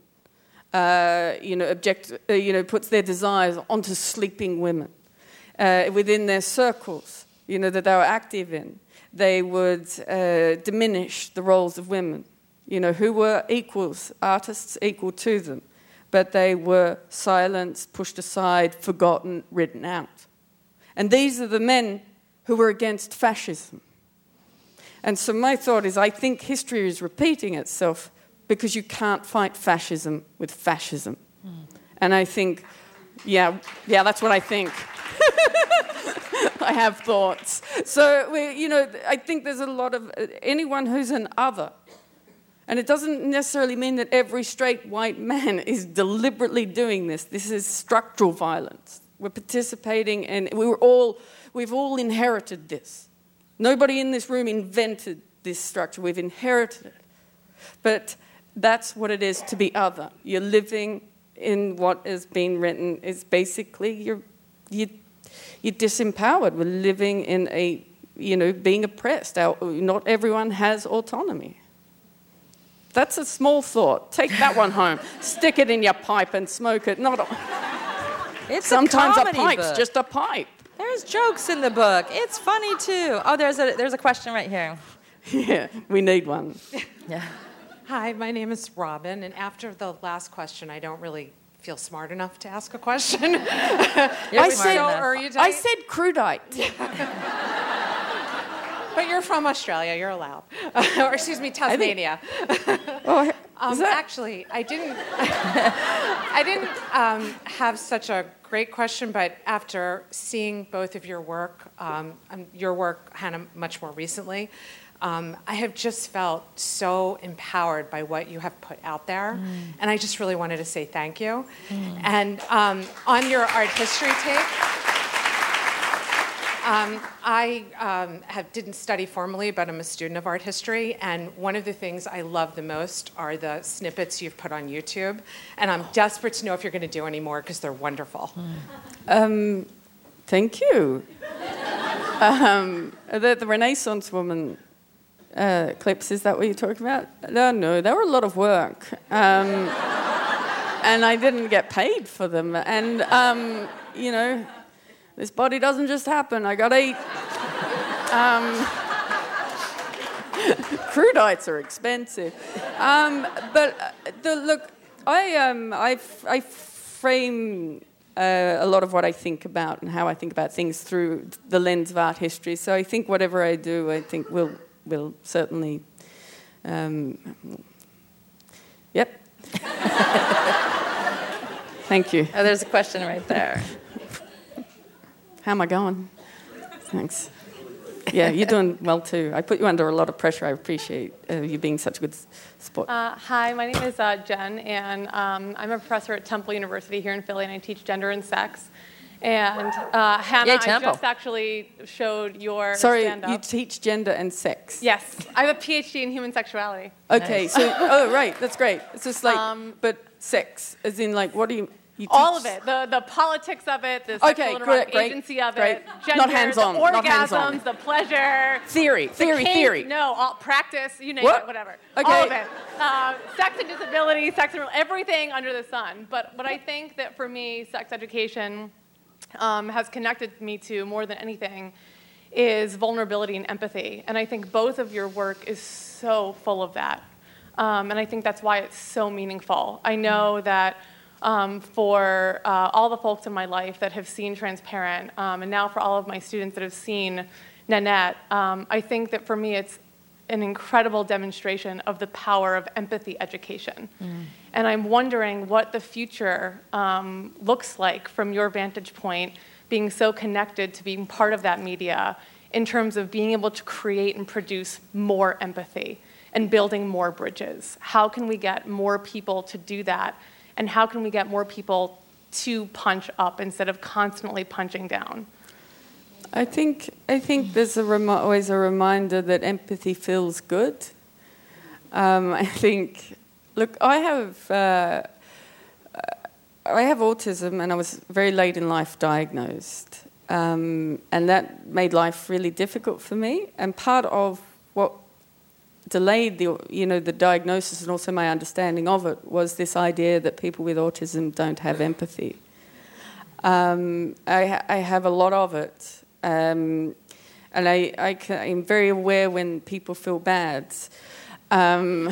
puts their desires onto sleeping women within their circles, that they were active in. They would diminish the roles of women. Who were equals, artists equal to them, but they were silenced, pushed aside, forgotten, written out. And these are the men who were against fascism. And so my thought is, I think history is repeating itself because you can't fight fascism with fascism. And I think, yeah, that's what I think. I have thoughts. So, I think there's a lot of anyone who's an other. And it doesn't necessarily mean that every straight white man is deliberately doing this. This is structural violence. We're participating, and we've all inherited this. Nobody in this room invented this structure. We've inherited it. But that's what it is to be other. You're living in what has been written is basically you're disempowered. We're living in being oppressed. Not everyone has autonomy. That's a small thought. Take that one home. Stick it in your pipe and smoke it. It's Sometimes a comedy pipe's book. just a pipe. There's jokes in the book. It's funny too. Oh, there's a question right here. Yeah, we need one. Yeah. Hi, my name is Robin, and after the last question, I don't really feel smart enough to ask a question. You're smart enough. I said crudite. But you're from Australia, you're allowed. Or excuse me, Tasmania. Actually, I didn't have such a great question, but after seeing both of your work, Hannah, much more recently, I have just felt so empowered by what you have put out there, and I just really wanted to say thank you. And on your art history take, I didn't study formally, but I'm a student of art history, and one of the things I love the most are the snippets you've put on YouTube, and I'm desperate to know if you're going to do any more because they're wonderful. Thank you. The Renaissance woman clips, is that what you're talking about? No, they were a lot of work. And I didn't get paid for them. And, this body doesn't just happen. I got to eat. Crudites are expensive. Look, I frame a lot of what I think about and how I think about things through the lens of art history. So I think whatever I do, I think will certainly, yep. Thank you. Oh, there's a question right there. How am I going? Thanks. Yeah, you're doing well too. I put you under a lot of pressure. I appreciate you being such a good sport. Hi, my name is Jen, and I'm a professor at Temple University here in Philly, and I teach gender and sex. And Hannah, Yay, I just actually showed your stand-up. You teach gender and sex? Yes. I have a PhD in human sexuality. Okay, Nice. So, right, that's great. It's just like, but sex, as in like, what do you teach? All of it, the politics of it, the sexual and erotic agency of it, gender, not hands-on, the orgasms, the pleasure. Theory. No, all practice, you name What? it, whatever. Okay. All of it. Sex and disability, sex and everything under the sun. But I think that for me, sex education has connected me to, more than anything, is vulnerability and empathy. And I think both of your work is so full of that. And I think that's why it's so meaningful. I know that for all the folks in my life that have seen Transparent, and now for all of my students that have seen Nanette, I think that for me it's an incredible demonstration of the power of empathy education. And I'm wondering what the future looks like from your vantage point, being so connected to being part of that media in terms of being able to create and produce more empathy and building more bridges. How can we get more people to do that? And how can we get more people to punch up instead of constantly punching down? I think there's always a reminder that empathy feels good. I think, look, I have autism, and I was very late in life diagnosed, and that made life really difficult for me. And part of what delayed the diagnosis and also my understanding of it was this idea that people with autism don't have empathy. I have a lot of it. And I'm very aware when people feel bad, and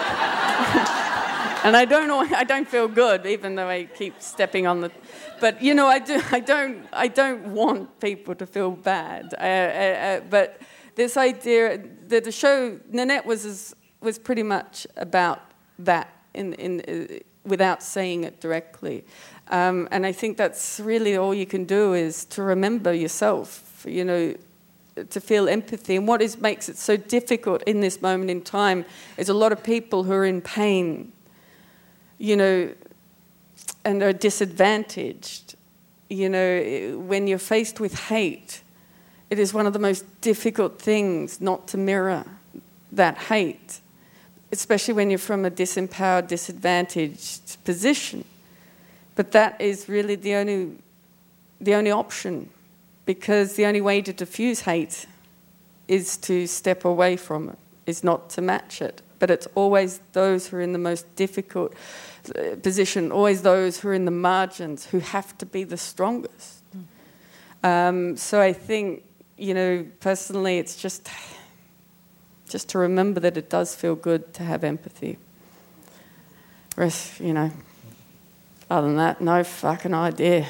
I don't feel good, even though I keep stepping on the. But I don't want people to feel bad. But this idea that the show Nanette was pretty much about that. without saying it directly. And I think that's really all you can do is to remember yourself, you know, to feel empathy. And what makes it so difficult in this moment in time is a lot of people who are in pain, you know, and are disadvantaged. You know, when you're faced with hate, it is one of the most difficult things not to mirror that hate, especially when you're from a disempowered, disadvantaged position. But that is really the only option, because the only way to diffuse hate is to step away from it, is not to match it. But it's always those who are in the most difficult position, always those who are in the margins, who have to be the strongest. So I think, you know, personally, it's just to remember that it does feel good to have empathy. Whereas, you know, other than that, no fucking idea.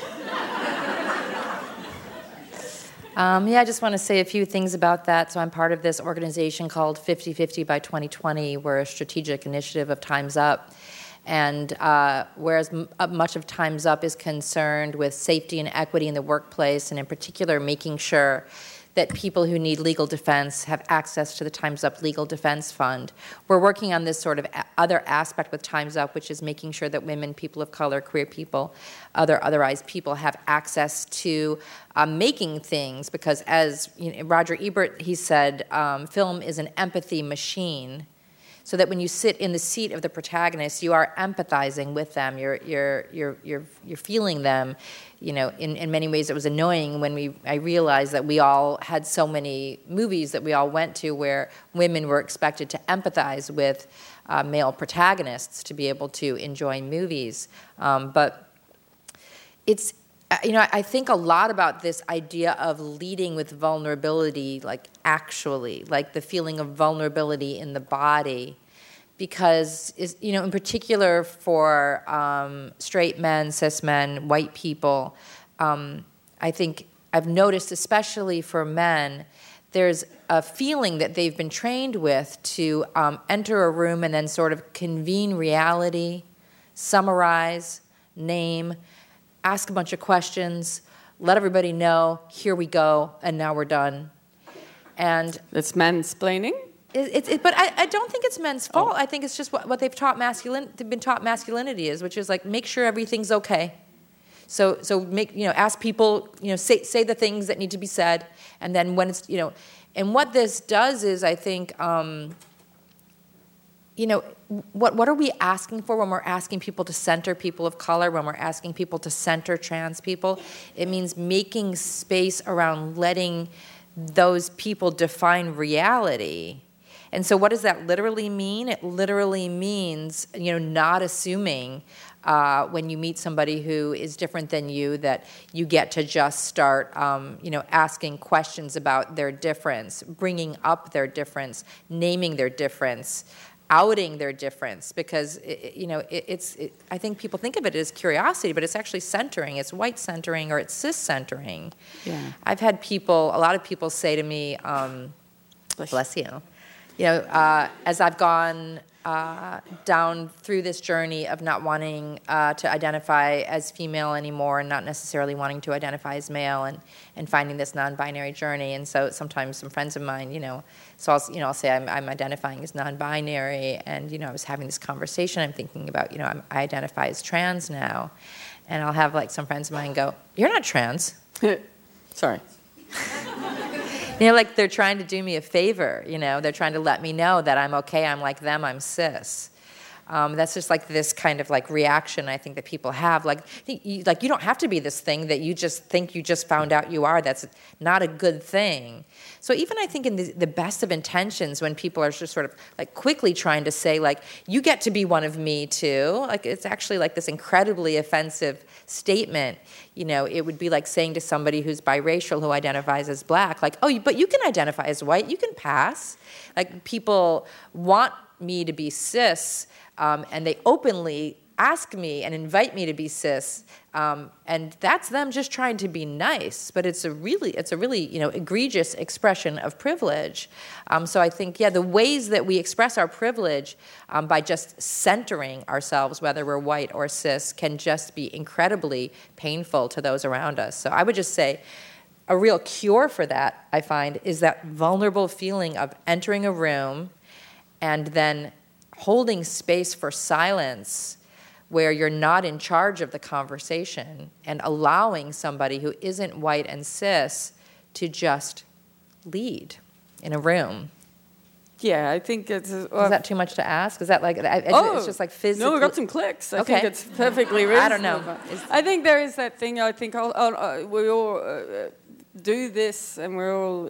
I just want to say a few things about that. So I'm part of this organization called 50/50 by 2020. We're a strategic initiative of Time's Up. And whereas much of Time's Up is concerned with safety and equity in the workplace, and in particular making sure that people who need legal defense have access to the Time's Up Legal Defense Fund. We're working on this sort of other aspect with Time's Up, which is making sure that women, people of color, queer people, otherized people have access to making things, because as you know, Roger Ebert, he said, film is an empathy machine. So that when you sit in the seat of the protagonist, you are empathizing with them. You're feeling them. You know, in many ways, it was annoying when I realized that we all had so many movies that we all went to where women were expected to empathize with male protagonists to be able to enjoy movies. But it's, you know, I think a lot about this idea of leading with vulnerability, like actually, like the feeling of vulnerability in the body, because, you know, in particular for straight men, cis men, white people, I think I've noticed, especially for men, there's a feeling that they've been trained with to enter a room and then sort of convene reality, summarize, name, ask a bunch of questions, let everybody know, here we go, and now we're done. And it's mansplaining? But I don't think it's men's fault. I think it's just what they've taught they've been taught masculinity is, which is like, make sure everything's okay. So make, you know, ask people, you know, say the things that need to be said, and then when it's, you know, and what this does is, I think, you know, what are we asking for when we're asking people to center people of color, when we're asking people to center trans people? It means making space around letting those people define reality. And so what does that literally mean? It literally means, you know, not assuming when you meet somebody who is different than you that you get to just start, you know, asking questions about their difference, bringing up their difference, naming their difference, outing their difference, because you know, I think people think of it as curiosity, but it's actually centering. It's white centering or it's cis centering. Yeah. I've had a lot of people say to me, bless you, you know, as I've gone down through this journey of not wanting to identify as female anymore and not necessarily wanting to identify as male, and finding this non-binary journey. And so sometimes some friends of mine, you know, so I'll say I'm identifying as non-binary, and, you know, I was having this conversation, I'm thinking about, you know, I identify as trans now, and I'll have like some friends of mine go, "You're not trans." Sorry. You know, like they're trying to do me a favor, you know, they're trying to let me know that I'm okay, I'm like them, I'm cis. That's just like this kind of like reaction I think that people have. Like you don't have to be this thing that you just think you just found out you are. That's not a good thing. So even I think in the best of intentions, when people are just sort of like quickly trying to say like, you get to be one of me too, like it's actually like this incredibly offensive statement. You know, it would be like saying to somebody who's biracial who identifies as black, like, oh, but you can identify as white, you can pass. Like people want me to be cis, and they openly ask me and invite me to be cis, and that's them just trying to be nice. But it's a really egregious expression of privilege. So I think the ways that we express our privilege by just centering ourselves, whether we're white or cis, can just be incredibly painful to those around us. So I would just say, a real cure for that, I find, is that vulnerable feeling of entering a room and then holding space for silence where you're not in charge of the conversation and allowing somebody who isn't white and cis to just lead in a room. Yeah, I think it's... Is that too much to ask? Is that like... it's just like physically... No, we got some clicks. I think it's perfectly reasonable. I don't know. I think there is that thing, I think we all do this, and we're all,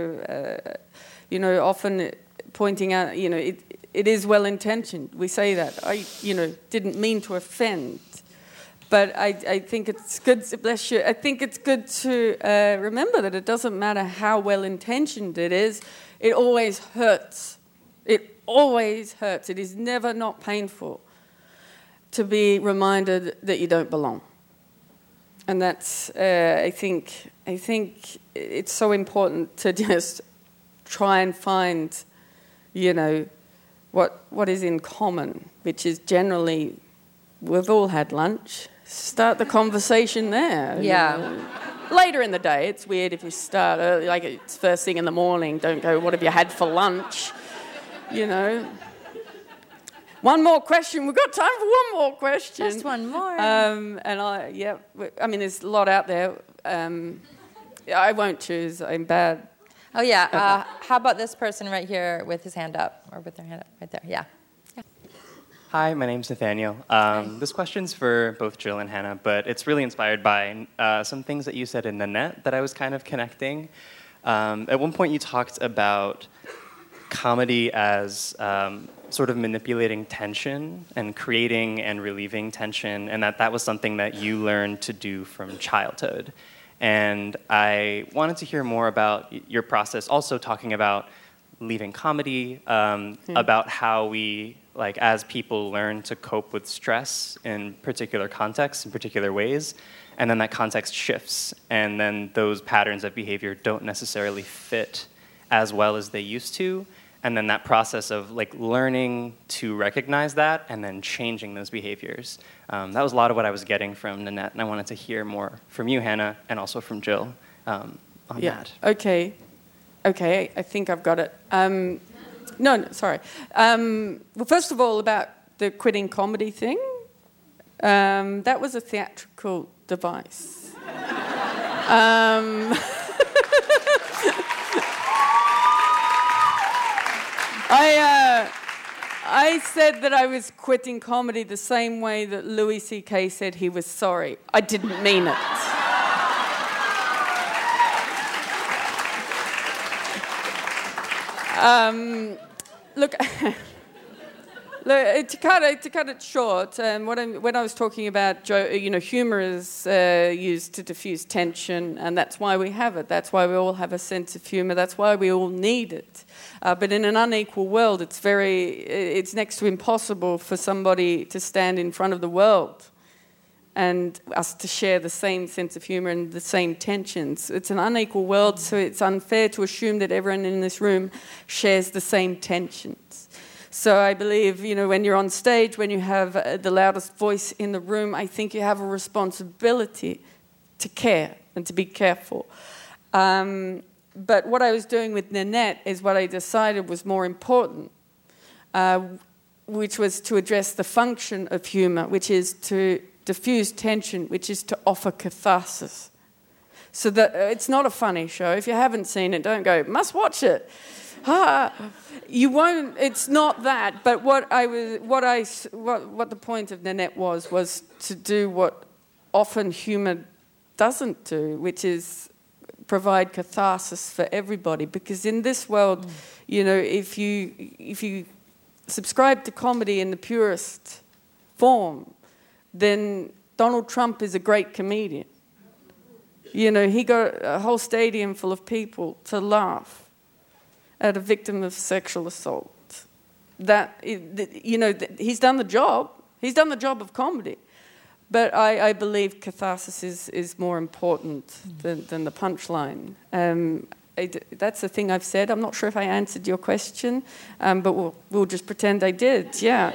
often pointing out, it is well-intentioned. We say that. I, didn't mean to offend. But I think it's good, bless you, I think it's good to remember that it doesn't matter how well-intentioned it is, it always hurts. It always hurts. It is never not painful to be reminded that you don't belong. And that's, I think it's so important to just try and find, what is in common, which is generally, we've all had lunch. Start the conversation there. Yeah. Later in the day, it's weird if you start early, like it's first thing in the morning. Don't go, what have you had for lunch? One more question. We've got time for one more question. Just one more. There's a lot out there. I won't choose. I'm bad. Oh, yeah. How about this person right here with his hand up, or with their hand up right there? Yeah. Hi, my name's Nathaniel. This question's for both Jill and Hannah, but it's really inspired by some things that you said in Nanette that I was kind of connecting. At one point you talked about comedy as sort of manipulating tension and creating and relieving tension, and that was something that you learned to do from childhood. And I wanted to hear more about your process, also talking about leaving comedy, about how we, as people learn to cope with stress in particular contexts, in particular ways, and then that context shifts, and then those patterns of behavior don't necessarily fit as well as they used to, and then that process of learning to recognize that and then changing those behaviors. That was a lot of what I was getting from Nanette, and I wanted to hear more from you, Hannah, and also from Jill on that. Okay, I think I've got it. Sorry. Well, first of all, about the quitting comedy thing, that was a theatrical device. I said that I was quitting comedy the same way that Louis C.K. said he was sorry. I didn't mean it. Look, to cut it short, when I was talking about humor is used to diffuse tension, and that's why we have it. That's why we all have a sense of humor. That's why we all need it. But in an unequal world, it's next to impossible for somebody to stand in front of the world and us to share the same sense of humor and the same tensions. It's an unequal world, so it's unfair to assume that everyone in this room shares the same tensions. So I believe, when you're on stage, when you have the loudest voice in the room, I think you have a responsibility to care and to be careful. But what I was doing with Nanette is what I decided was more important, which was to address the function of humor, which is to diffuse tension, which is to offer catharsis. So that it's not a funny show. If you haven't seen it, don't go, must watch it. You won't. It's not that. But what the point of Nanette was to do what often humor doesn't do, which is provide catharsis for everybody. Because in this world, if you subscribe to comedy in the purest form, then Donald Trump is a great comedian. He got a whole stadium full of people to laugh at a victim of sexual assault. He's done the job. He's done the job of comedy. But I believe catharsis is more important than the punchline. That's the thing I've said. I'm not sure if I answered your question, but we'll just pretend I did, yeah.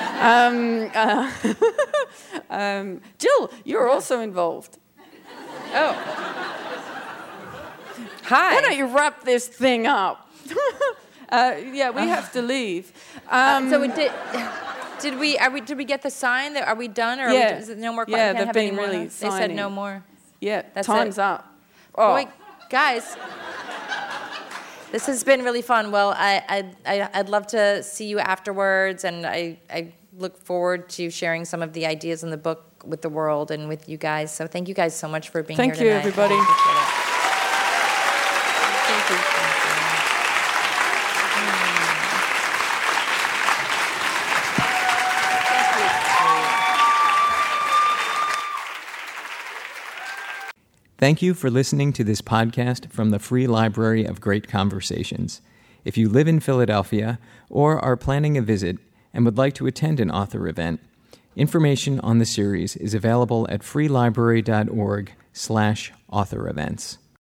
Jill, you're also involved. Oh. Hi. Why don't you wrap this thing up? Yeah, we have to leave. Did we get the sign? Are we done? Or Yeah. is it no more? Yeah, can't they've have been any more? really They said signing. no more. Yeah, That's time's it. up. Oh. Boy, guys, this has been really fun. Well, I'd love to see you afterwards, and I look forward to sharing some of the ideas in the book with the world and with you guys. So thank you guys so much for being here tonight. Thank you, everybody. I appreciate it. Thank you. Thank you for listening to this podcast from the Free Library of Great Conversations. If you live in Philadelphia or are planning a visit and would like to attend an author event, information on the series is available at freelibrary.org/author events.